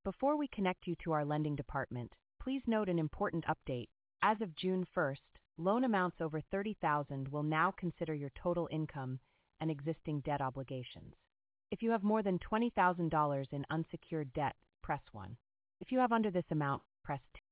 Before we connect you to our lending department, please note an important update. As of June 1st, loan amounts over $30,000 will now consider your total income and existing debt obligations. If you have more than $20,000 in unsecured debt, press 1. If you have under this amount, press 2.